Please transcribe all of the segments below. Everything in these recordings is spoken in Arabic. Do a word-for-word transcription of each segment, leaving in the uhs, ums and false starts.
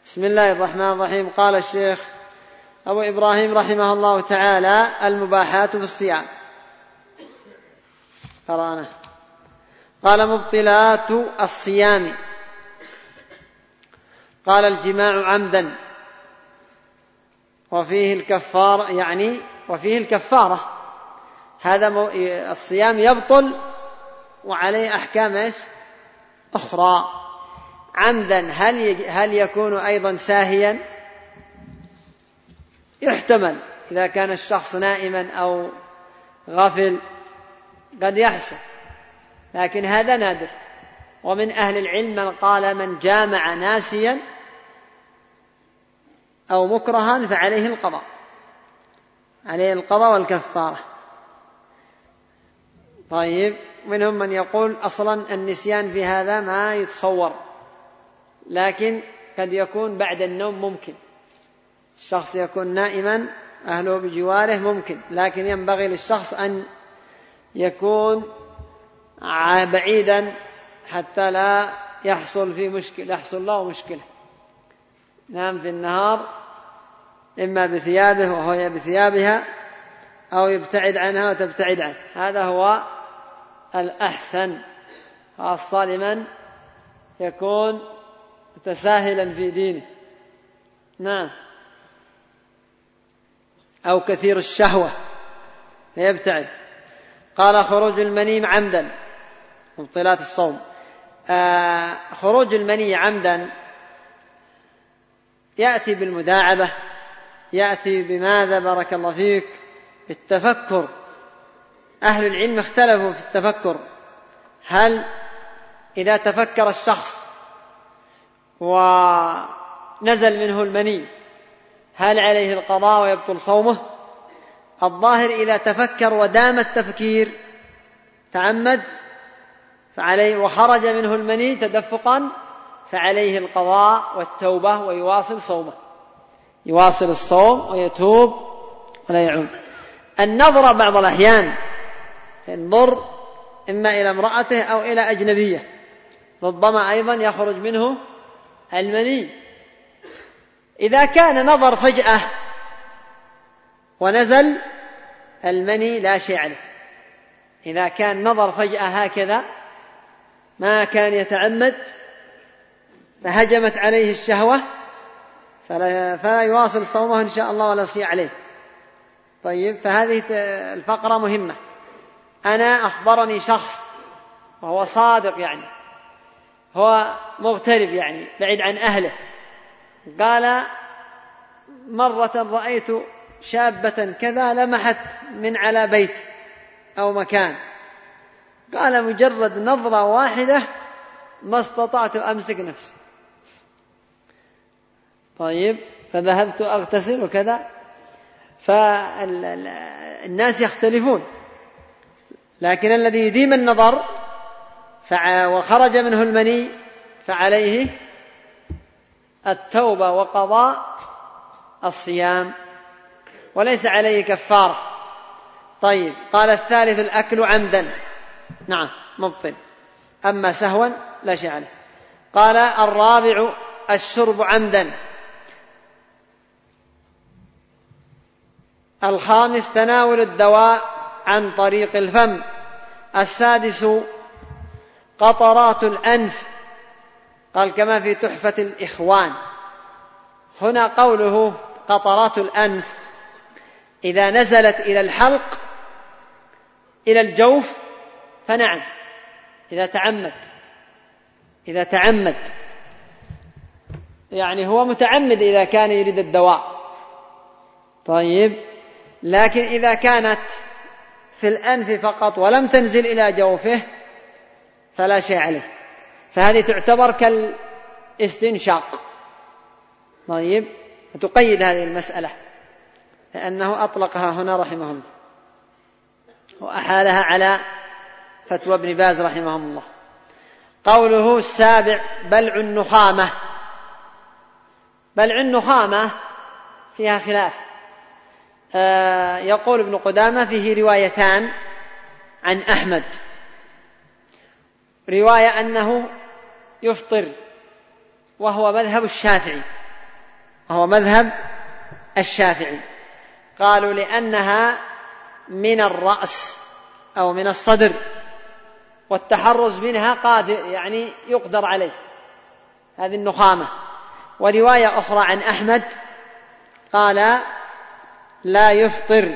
بسم الله الرحمن الرحيم. قال الشيخ أبو إبراهيم رحمه الله تعالى: المباحات في الصيام. قرأنا. قال: مبطلات الصيام. قال: الجماع عمدا، وفيه الكفارة، يعني وفيه الكفارة. هذا الصيام يبطل وعليه أحكام إيش أخرى. عمدا هل هل يكون أيضا ساهيا؟ يحتمل إذا كان الشخص نائما أو غافل قد يحصل، لكن هذا نادر. ومن أهل العلم من قال: من جامع ناسيا أو مكرها فعليه القضاء، عليه القضاء والكفارة. طيب، منهم من يقول أصلا النسيان في هذا ما يتصور، لكن قد يكون بعد النوم، ممكن الشخص يكون نائما أهله بجواره ممكن، لكن ينبغي للشخص أن يكون بعيدا حتى لا يحصل في مشكلة، يحصل له مشكلة. نام في النهار إما بثيابه وهي بثيابها، أو يبتعد عنها وتبتعد عنه، هذا هو الأحسن، خاصة لمن يكون متساهلا في دينه. نعم. أو كثير الشهوة فيبتعد. قال: خروج المني عمدا، مبطلات الصوم. آه خروج المني عمدا يأتي بالمداعبة، يأتي بماذا بارك الله فيك؟ بالتفكر. أهل العلم اختلفوا في التفكر، هل إذا تفكر الشخص ونزل منه المني هل عليه القضاء ويبطل صومه؟ الظاهر إذا تفكر ودام التفكير تعمد فعليه، وخرج منه المني تدفقا فعليه القضاء والتوبة ويواصل صومه، يواصل الصوم ويتوب ولا يعود. النظر بعض الأحيان ينظر إما إلى امرأته أو إلى أجنبية، ربما أيضا يخرج منه المني. إذا كان نظر فجأة ونزل المني لا شيء عليه. إذا كان نظر فجأة هكذا ما كان يتعمد فهجمت عليه الشهوة فلا, فلا يواصل صومه إن شاء الله ولا شيء عليه. طيب، فهذه الفقرة مهمة. أنا أخبرني شخص وهو صادق، يعني هو مغترب، يعني بعيد عن أهله، قال: مرة رأيت شابة كذا لمحت من على بيت أو مكان، قال: مجرد نظرة واحدة ما استطعت أمسك نفسي. طيب، فذهبت أغتسل وكذا. فالناس يختلفون، لكن الذي يديم النظر وخرج منه المني فعليه التوبة وقضاء الصيام وليس عليه كفارة. طيب، قال: الثالث الأكل عمدا. نعم، مبطل، أما سهوا لا شيء عليه. قال: الرابع الشرب عمدا. الخامس تناول الدواء عن طريق الفم. السادس قطرات الأنف. قال كما في تحفة الإخوان. هنا قوله قطرات الأنف إذا نزلت إلى الحلق إلى الجوف فنعم، إذا تعمد إذا تعمد يعني هو متعمد إذا كان يريد الدواء. طيب، لكن إذا كانت في الأنف فقط ولم تنزل إلى جوفه فلا شيء عليه، فهذه تعتبر كالاستنشاق. طيب، فتقيد هذه المسألة لأنه أطلقها هنا رحمه الله وأحالها على فتوى ابن باز رحمه الله. قوله السابع بلع النخامة. بلع النخامة فيها خلاف. آه يقول ابن قدامة فيه روايتان عن أحمد. رواية أنه يفطر وهو مذهب الشافعي وهو مذهب الشافعي. قالوا لأنها من الرأس أو من الصدر، والتحرز منها قادر يعني يقدر عليه، هذه النخامة. ورواية أخرى عن أحمد قال لا يفطر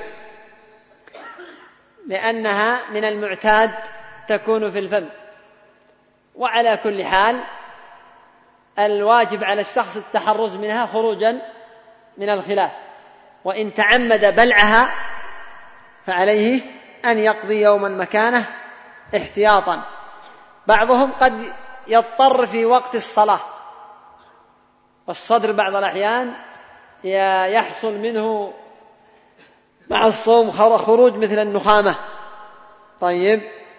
لأنها من المعتاد تكون في الفم. وعلى كل حال الواجب على الشخص التحرز منها خروجا من الخلاف، وإن تعمد بلعها فعليه أن يقضي يوما مكانه احتياطا. بعضهم قد يضطر في وقت الصلاة، والصدر بعض الأحيان يحصل منه مع الصوم خروج مثل النخامة، طيب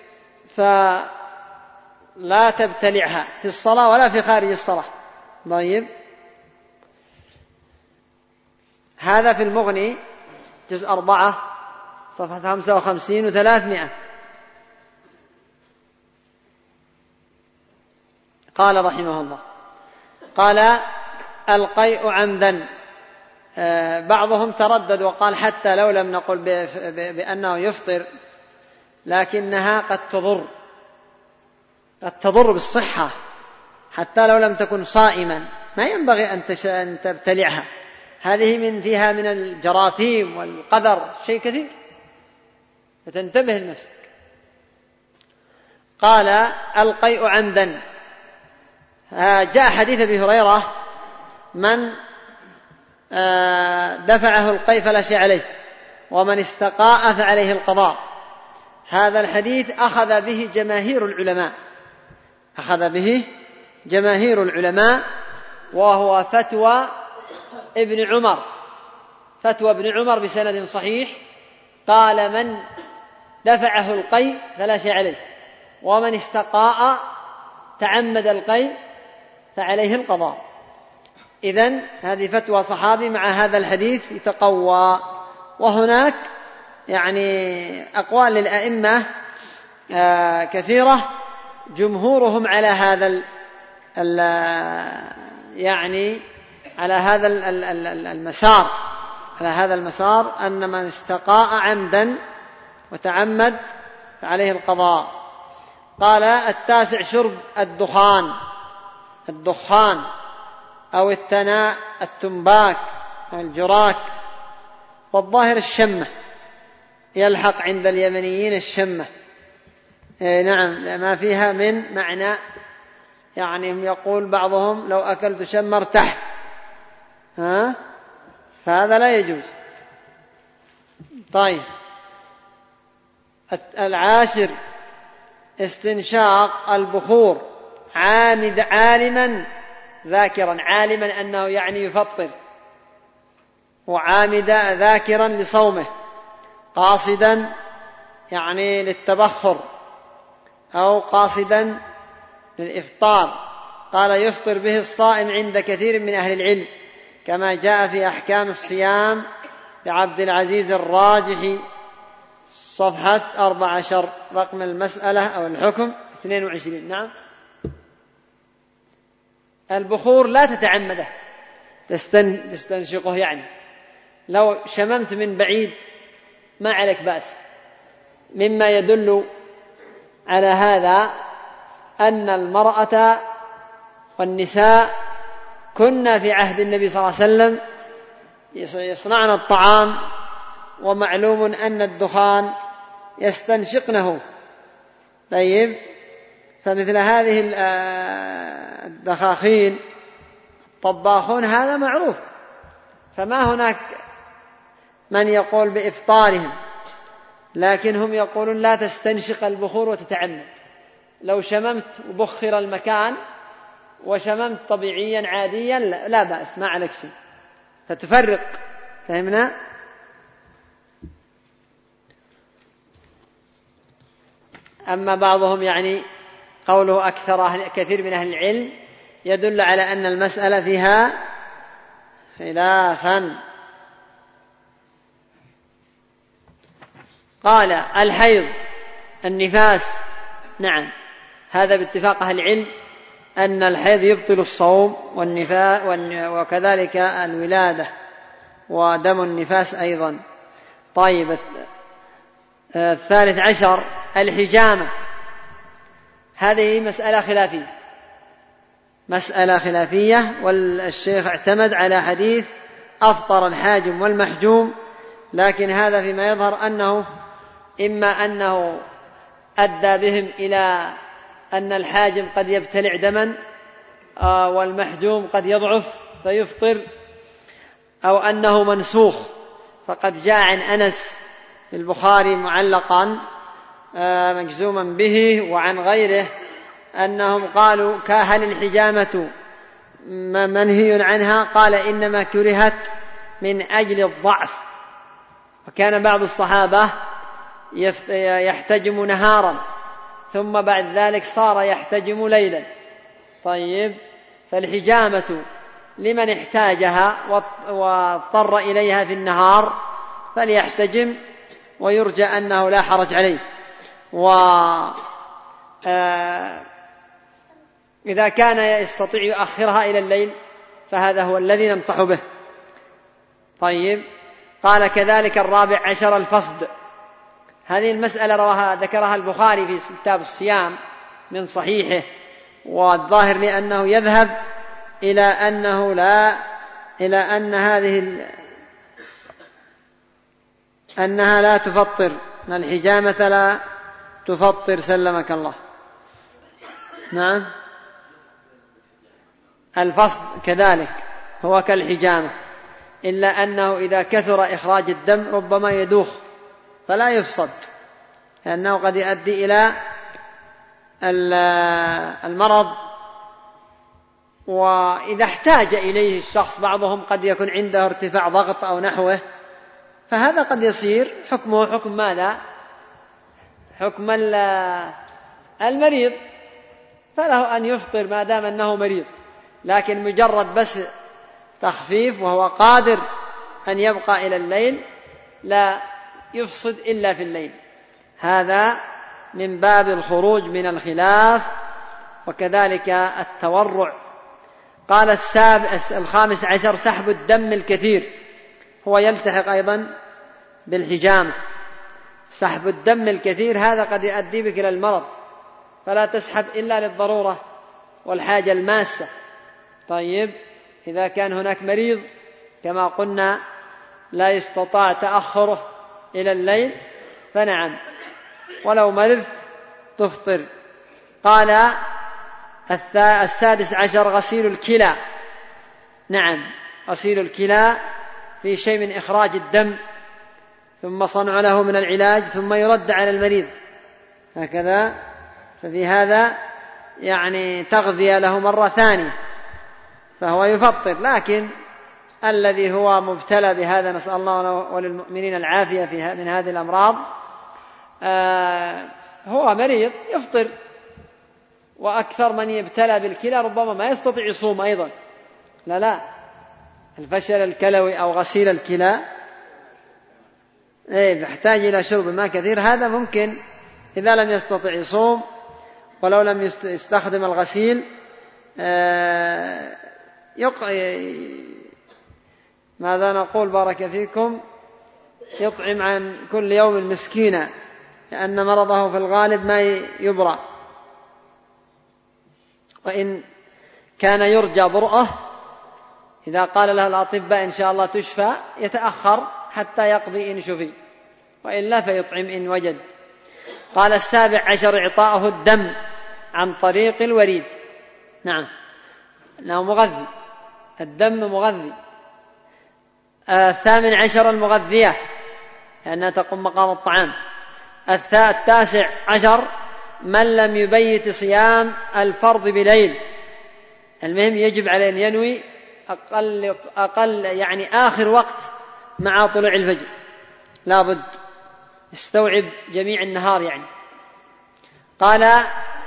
فلا تبتلعها في الصلاة ولا في خارج الصلاة. طيب هذا في المغني جزء أربعة صفحة خمسة وخمسين وثلاثمائة. قال رحمه الله قال القيء عمدا. بعضهم تردد وقال حتى لو لم نقل بأنه يفطر لكنها قد تضر قد تضر بالصحة، حتى لو لم تكن صائما ما ينبغي أن تبتلعها، هذه من فيها من الجراثيم والقذر شيء كثير، فتنتبه لنفسك. قال القيء عمدا. جاء حديث أبي هريرة من دفعه القيء فلا شيء عليه ومن استقاء فعليه القضاء. هذا الحديث أخذ به جماهير العلماء أخذ به جماهير العلماء وهو فتوى ابن عمر فتوى ابن عمر بسند صحيح. قال من دفعه القيء فلا شيء عليه ومن استقاء تعمد القيء فعليه القضاء. إذن هذه فتوى صحابي مع هذا الحديث يتقوى. وهناك يعني أقوال للأئمة كثيرة جمهورهم على هذا ال ال يعني على هذا المسار على هذا المسار أن من استقاء عمدا وتعمد فعليه القضاء. قال التاسع شرب الدخان الدخان أو التناء التنباك أو الجراك. والظاهر الشمة يلحق عند اليمنيين الشمة. إيه نعم ما فيها من معنى، يعني هم يقول بعضهم لو أكلت شمة ارتحت، ها فهذا لا يجوز. طيب العاشر استنشاق البخور عامد عالما ذاكرا. عالما أنه يعني يفطر، وعامد ذاكرا لصومه، قاصدا يعني للتبخر أو قاصدا للإفطار. قال يفطر به الصائم عند كثير من أهل العلم كما جاء في أحكام الصيام لعبد العزيز الراجحي صفحة أربع عشر رقم المسألة أو الحكم اثنين وعشرين. نعم البخور لا تتعمده تستنشقه، يعني لو شممت من بعيد ما عليك بأس. مما يدل على هذا أن المرأة والنساء كنا في عهد النبي صلى الله عليه وسلم يصنعن الطعام، ومعلوم أن الدخان يستنشقنه. طيب فمثل هذه الدخاخين الطباخون هذا معروف، فما هناك من يقول بإفطارهم، لكن هم يقولون لا تستنشق البخور وتتعمد. لو شممت وبخر المكان وشممت طبيعيا عاديا لا بأس، ما عليك شيء، فتفرق. فهمنا؟ أما بعضهم يعني قوله أكثر أهل كثير من أهل العلم يدل على أن المسألة فيها خلافا. قال الحيض النفاس. نعم هذا باتفاق أهل العلم أن الحيض يبطل الصوم والنفاس وكذلك الولادة ودم النفاس أيضا. طيب، الثالث عشر الحجامة. هذه مسألة خلافية مسألة خلافية والشيخ اعتمد على حديث أفطر الحاجم والمحجوم، لكن هذا فيما يظهر أنه إما أنه أدى بهم إلى أن الحاجم قد يبتلع دما والمحجوم قد يضعف فيفطر، أو أنه منسوخ، فقد جاء عن أنس في البخاري معلقا مجزوما به وعن غيره أنهم قالوا هل الحجامة منهي عنها؟ قال إنما كرهت من أجل الضعف، وكان بعض الصحابة يحتجم نهارا ثم بعد ذلك صار يحتجم ليلا. طيب، فالحجامة لمن احتاجها واضطر إليها في النهار فليحتجم ويرجى أنه لا حرج عليه. وإذا كان يستطيع يؤخرها إلى الليل فهذا هو الذي ننصح به. طيب، قال كذلك الرابع عشر الفصد. هذه المسألة رواها ذكرها البخاري في كتاب الصيام من صحيحه، والظاهر لأنه يذهب إلى أنه لا إلى أن هذه ال... أنها لا تفطر، أن الحجامة لا تفطر سلمك الله. نعم، الفصد كذلك هو كالحجامة، إلا أنه إذا كثر إخراج الدم ربما يدوخ فلا يفصد، لأنه قد يؤدي إلى المرض. وإذا احتاج إليه الشخص، بعضهم قد يكون عنده ارتفاع ضغط أو نحوه، فهذا قد يصير حكمه حكم ماذا؟ حكم المريض، فله أن يفطر ما دام أنه مريض، لكن مجرد بس تخفيف وهو قادر أن يبقى إلى الليل لا يفسد إلا في الليل. هذا من باب الخروج من الخلاف، وكذلك التورع. قال الخامس عشر سحب الدم الكثير، هو يلتحق أيضا بالحجامة. سحب الدم الكثير هذا قد يؤدي بك إلى المرض، فلا تسحب إلا للضرورة والحاجة الماسة. طيب، إذا كان هناك مريض كما قلنا لا يستطاع تأخره إلى الليل فنعم، ولو مرضت تفطر. قال السادس عشر غسيل الكلى. نعم، غسيل الكلى في شيء من إخراج الدم ثم صنع له من العلاج ثم يرد على المريض هكذا، ففي هذا يعني تغذية له مرة ثانية فهو يفطر. لكن الذي هو مبتلى بهذا نسأل الله وللمؤمنين العافية في من هذه الأمراض آه هو مريض يفطر، وأكثر من يبتلى بالكلى ربما ما يستطيع يصوم أيضا. لا لا الفشل الكلوي أو غسيل الكلى إيه يحتاج إلى شرب ماء كثير، هذا ممكن إذا لم يستطع يصوم، ولو لم يستخدم الغسيل آه يق... ماذا نقول بارك فيكم، يطعم عن كل يوم مسكينا، لأن مرضه في الغالب ما يبرأ، وإن كان يرجى برؤه إذا قال له الأطباء إن شاء الله تشفى يتأخر حتى يقضي إن شفي، وإلا فيطعم إن وجد. قال السابع عشر إعطاءه الدم عن طريق الوريد. نعم، أنه مغذي، الدم مغذي. الثامن عشر المغذية لأنها تقوم مقام الطعام. التاسع عشر من لم يبيت صيام الفرض بليل، المهم يجب عليه أن ينوي أقل, أقل يعني آخر وقت مع طلوع الفجر، لا بد يستوعب جميع النهار يعني. قال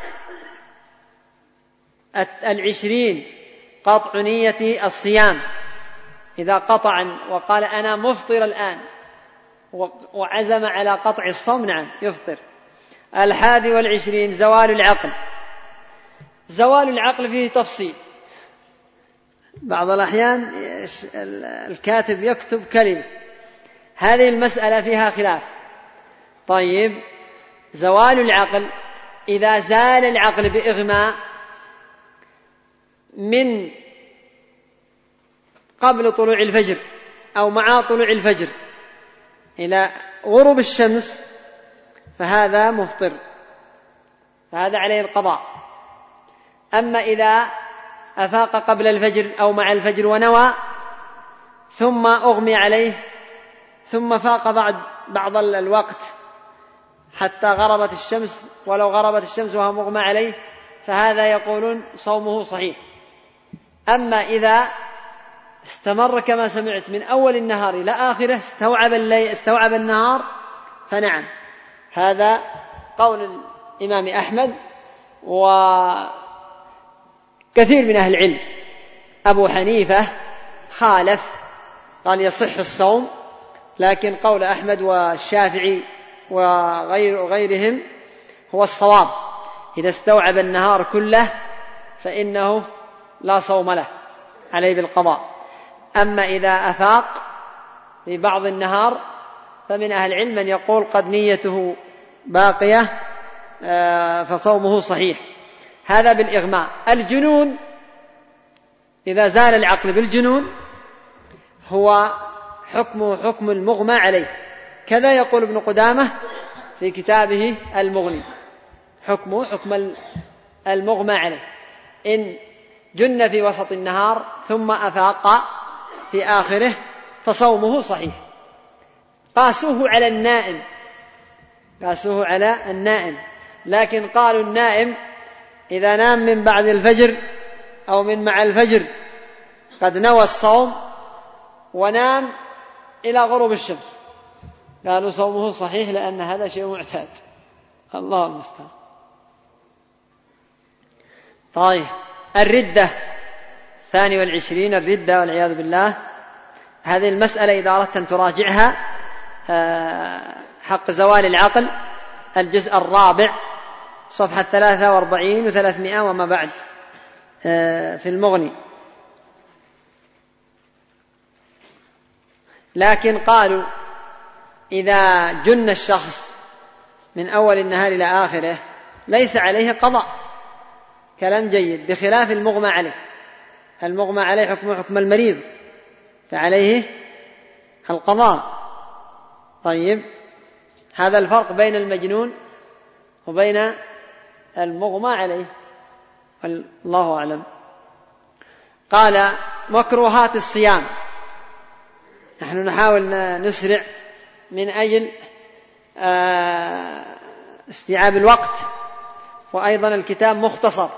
العشرين قطع نية الصيام، إذا قطع وقال أنا مفطر الآن وعزم على قطع الصوم نعم يفطر. الحادي والعشرين زوال العقل، زوال العقل فيه تفصيل. بعض الأحيان الكاتب يكتب كلمة، هذه المسألة فيها خلاف. طيب، زوال العقل إذا زال العقل بإغماء من قبل طلوع الفجر أو مع طلوع الفجر إلى غروب الشمس فهذا مفطر، فهذا عليه القضاء. أما إذا أفاق قبل الفجر أو مع الفجر ونوى ثم أغمي عليه ثم فاق بعد بعض الوقت حتى غربت الشمس، ولو غربت الشمس وهو مغمى عليه فهذا يقولون صومه صحيح. أما إذا استمر كما سمعت من أول النهار إلى آخره استوعب الليل استوعب النهار فنعم، هذا قول الإمام أحمد وكثير من أهل العلم. أبو حنيفة خالف، قال يصح الصوم، لكن قول أحمد والشافعي وغير وغيرهم هو الصواب، إذا استوعب النهار كله فإنه لا صوم له، عليه بالقضاء. أما إذا أفاق في بعض النهار فمن أهل العلم من يقول قد نيته باقية فصومه صحيح، هذا بالإغماء. الجنون إذا زال العقل بالجنون هو حكمه حكم المغمى عليه، كذا يقول ابن قدامة في كتابه المغني، حكمه حكم المغمى عليه، إن جن في وسط النهار ثم أفاق في آخره فصومه صحيح. قاسوه على النائم قاسوه على النائم لكن قالوا النائم إذا نام من بعد الفجر أو من مع الفجر قد نوى الصوم ونام إلى غروب الشمس، قالوا صومه صحيح لأن هذا شيء معتاد. الله المستعان. طيب، الردة الثاني والعشرين، الردة والعياذ بالله. هذه المسألة إذا أردت أن تراجعها حق زوال العقل الجزء الرابع صفحة ثلاثة وأربعين وثلاثمائة وما بعد في المغني. لكن قالوا إذا جن الشخص من أول النهار إلى آخره ليس عليه قضاء، كلام جيد، بخلاف المغمى عليه. المغمى عليه حكم حكم المريض فعليه القضاء. طيب، هذا الفرق بين المجنون وبين المغمى عليه، الله أعلم. قال مكروهات الصيام. نحن نحاول نسرع من أجل استيعاب الوقت، وأيضا الكتاب مختصر.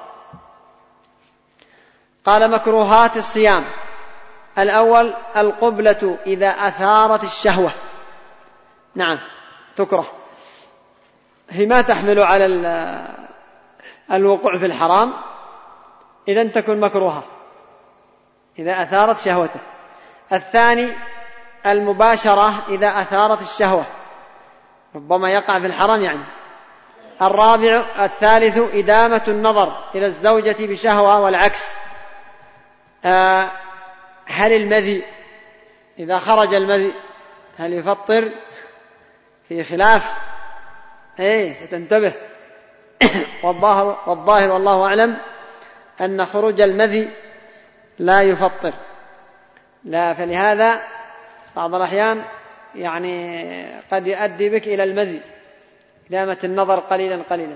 قال مكروهات الصيام: الأول القبلة إذا أثارت الشهوة، نعم تكره، هي ما تحمل على الوقوع في الحرام، إذن تكون مكروهة إذا أثارت شهوته. الثاني المباشرة إذا أثارت الشهوة، ربما يقع في الحرام يعني. الرابع الثالث إدامة النظر إلى الزوجة بشهوة والعكس. آه هل المذي إذا خرج المذي هل يفطر؟ في خلاف، ايه فتنتبه. والظاهر, والظاهر والله أعلم أن خروج المذي لا يفطر، لا، فلهذا بعض الأحيان يعني قد يؤدي بك إلى المذي، إدامة النظر قليلا قليلا.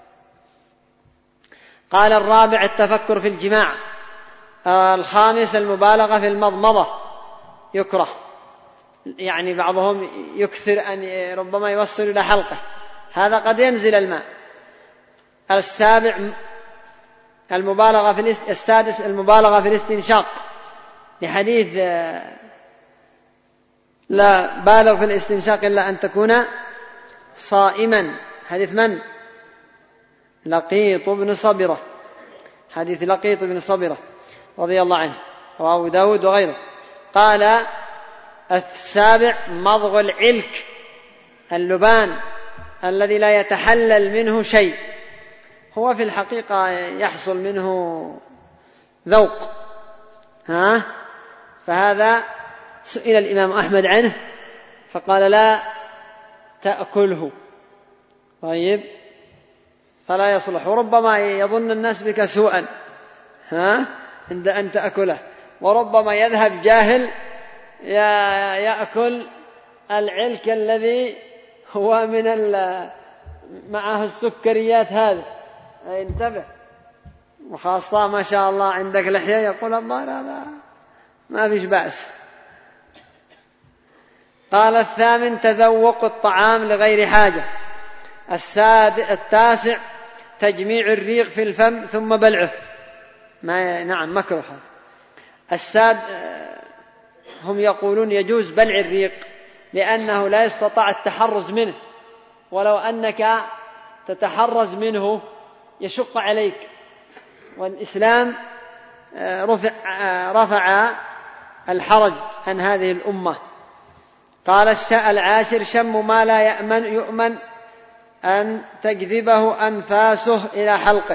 قال الرابع التفكر في الجماع. الخامس المبالغة في المضمضة، يكره، يعني بعضهم يكثر أن ربما يوصل إلى حلقه، هذا قد ينزل الماء. السابع المبالغة في الاست... السادس المبالغة في الاستنشاق، لحديث لا بالغ في الاستنشاق إلا أن تكون صائما، حديث من؟ لقيط بن صبرة، حديث لقيط بن صبرة رضي الله عنه، وأبو داود وغيره. قال السابع مضغ العلك، اللبان الذي لا يتحلل منه شيء، هو في الحقيقة يحصل منه ذوق، ها؟ فهذا سئل الإمام أحمد عنه فقال لا تأكله، طيب، فلا يصلح، وربما يظن الناس بك سوءا، ها؟ عند أن تأكله، وربما يذهب جاهل يأكل العلك الذي هو من معه السكريات، هذا انتبه، وخاصة ما شاء الله عندك لحية يقول الله هذا ما فيش بأس. قال الثامن تذوق الطعام لغير حاجة. التاسع تجميع الريق في الفم ثم بلعه، ما نعم مكروه. الساد هم يقولون يجوز بلع الريق لأنه لا يستطاع التحرز منه، ولو أنك تتحرز منه يشق عليك، والإسلام رفع, رفع الحرج عن هذه الأمة. قال العاشر شم ما لا يأمن يؤمن أن تجذبه أنفاسه إلى حلقه.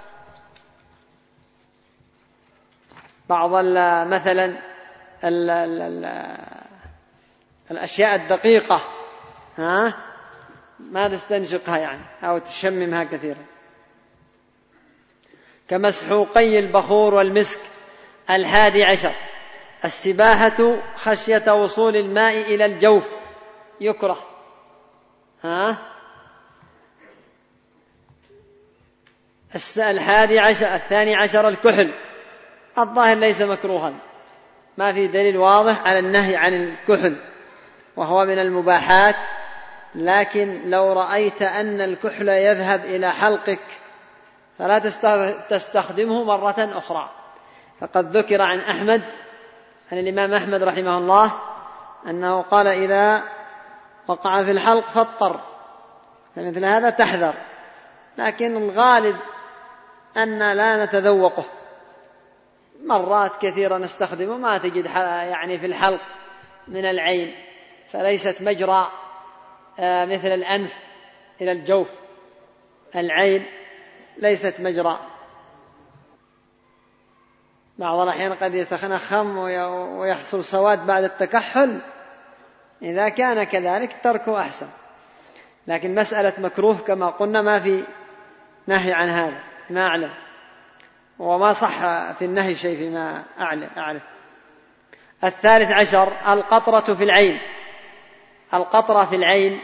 بعض مثلا ال ال ال الأشياء الدقيقة، ها، ما تستنشقها يعني أو تشممها كثيرا، كمسحوقي البخور والمسك. الحادي عشر السباحة خشية وصول الماء إلى الجوف، يكره، ها. الحادي عشر الثاني عشر الكحل، الظاهر ليس مكروها، ما في دليل واضح على النهي عن الكحل، وهو من المباحات، لكن لو رأيت أن الكحل يذهب إلى حلقك فلا تستخدمه مرة أخرى. فقد ذكر عن أحمد، عن الإمام أحمد رحمه الله، أنه قال إذا وقع في الحلق فاضطر، فمثل هذا تحذر، لكن الغالب أن لا نتذوقه، مرات كثيرة نستخدمه ما تجد يعني في الحلق من العين، فليست مجرى مثل الأنف إلى الجوف، العين ليست مجرى. بعض الأحيان قد يتخنخم ويحصل سواد بعد التكحل، إذا كان كذلك تركه أحسن، لكن مسألة مكروه كما قلنا ما في نهي عن هذا، ما أعلم، وما صح في النهي شيء فيما أعرف. الثالث عشر القطرة في العين. القطرة في العين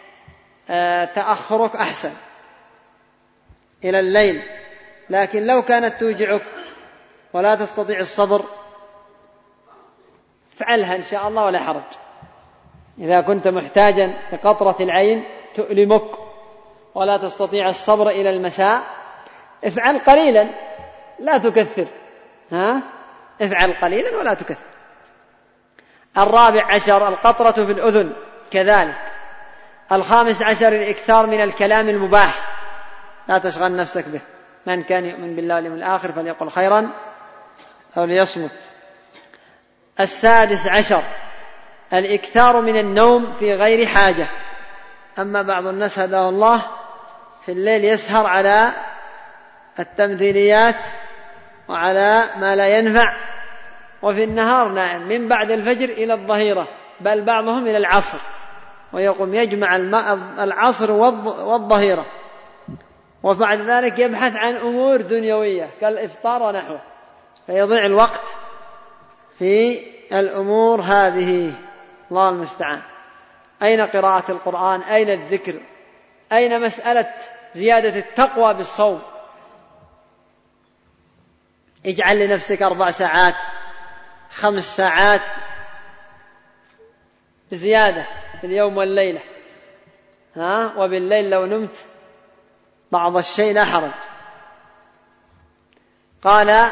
تأخرك أحسن إلى الليل، لكن لو كانت توجعك ولا تستطيع الصبر فعلها إن شاء الله ولا حرج. إذا كنت محتاجا لقطرة العين تؤلمك ولا تستطيع الصبر إلى المساء، افعل قليلا لا تكثر، ها؟ افعل قليلا ولا تكثر. الرابع عشر القطرة في الأذن كذلك. الخامس عشر الإكثار من الكلام المباح، لا تشغل نفسك به، من كان يؤمن بالله واليوم الآخر فليقل خيرا أو ليصمت. السادس عشر الإكثار من النوم في غير حاجة. أما بعض الناس هداه الله في الليل يسهر على التمثيليات وعلى ما لا ينفع، وفي النهار نائم من بعد الفجر إلى الظهيرة، بل بعضهم إلى العصر، ويقوم يجمع العصر والظهيرة، وبعد ذلك يبحث عن أمور دنيوية كالإفطار ونحوه، فيضيع الوقت في الأمور هذه. الله المستعان. أين قراءة القرآن؟ أين الذكر؟ أين مسألة زيادة التقوى بالصوم؟ اجعل لنفسك أربع ساعات خمس ساعات زيادة في اليوم والليلة، ها؟ وبالليل لو نمت بعض الشيء لا حرج. قال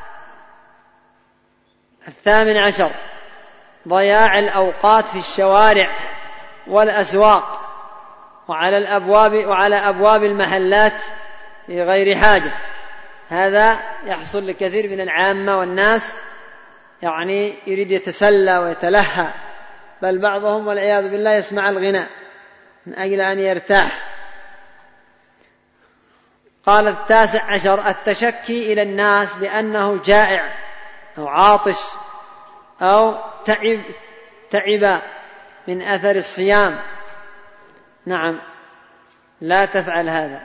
الثامن عشر ضياع الأوقات في الشوارع والأسواق وعلى الأبواب وعلى أبواب المحلات في غير حاجة. هذا يحصل لكثير من العامة والناس، يعني يريد يتسلى ويتلهى، بل بعضهم والعياذ بالله يسمع الغناء من أجل أن يرتاح. قال التاسع عشر التشكي إلى الناس بأنه جائع أو عاطش أو تعب, تعب من أثر الصيام. نعم، لا تفعل هذا،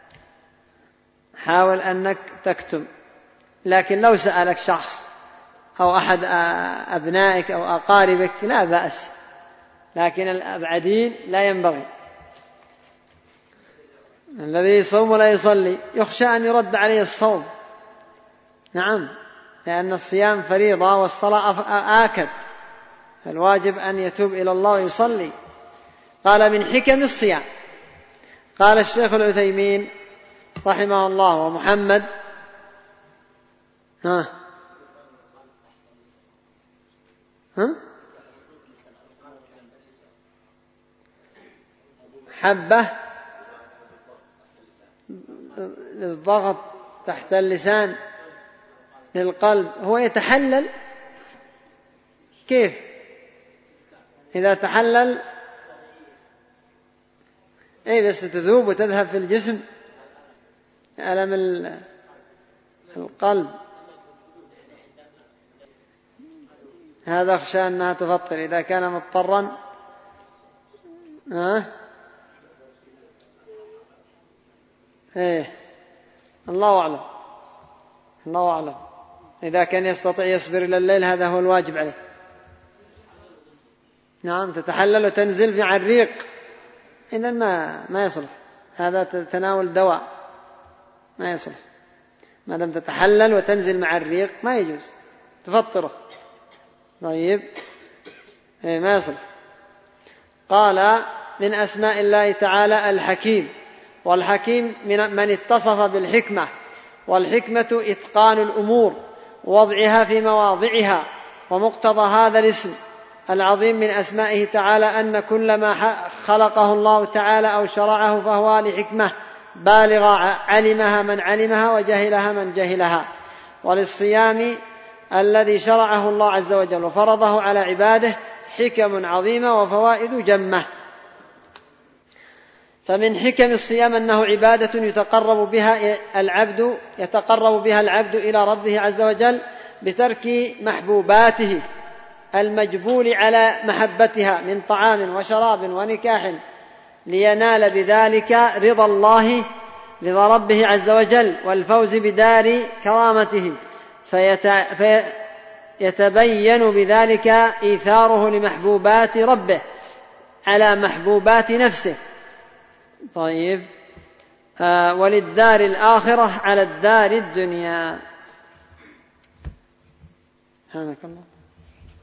حاول أنك تكتم. لكن لو سألك شخص أو أحد أبنائك أو أقاربك لا بأس، لكن الأبعدين لا ينبغي. الذي يصوم ولا يصلي يخشى أن يرد عليه الصوم. نعم، لأن الصيام فريضة والصلاة آكد، فالواجب أن يتوب إلى الله ويصلي. قال من حكم الصيام. قال الشيخ العثيمين رحمه الله ومحمد ها ها حبة للضغط تحت اللسان للقلب، هو يتحلل كيف؟ إذا تحلل أي بس تذوب وتذهب في الجسم ألم القلب، هذا أخشى أنها تفطر إذا كان مضطرا. ها إيه الله أعلم، الله أعلم. إذا كان يستطيع يصبر إلى الليل هذا هو الواجب عليه. نعم، تتحلل وتنزل مع الريق، إذن ما ما يصلح، هذا تناول دواء ما يصلح. ما دام تتحلل وتنزل مع الريق ما يجوز تفطره. طيب إيه ما يصلح. قال من أسماء الله تعالى الحكيم، والحكيم من من اتصف بالحكمة، والحكمة إتقان الأمور ووضعها في مواضعها. ومقتضى هذا الاسم العظيم من أسمائه تعالى أن كل ما خلقه الله تعالى أو شرعه فهو لحكمة بالغة علمها من علمها وجهلها من جهلها. وللصيام الذي شرعه الله عز وجل وفرضه على عباده حكم عظيمة وفوائد جمة. فمن حكم الصيام أنه عبادة يتقرب بها العبد يتقرب بها العبد إلى ربه عز وجل بترك محبوباته المجبول على محبتها من طعام وشراب ونكاح، لينال بذلك رضا الله رضا ربه عز وجل والفوز بدار كرامته، فيتبين بذلك إيثاره لمحبوبات ربه على محبوبات نفسه. طيب آه وللدار الآخرة على الدار الدنيا. سبحانك الله.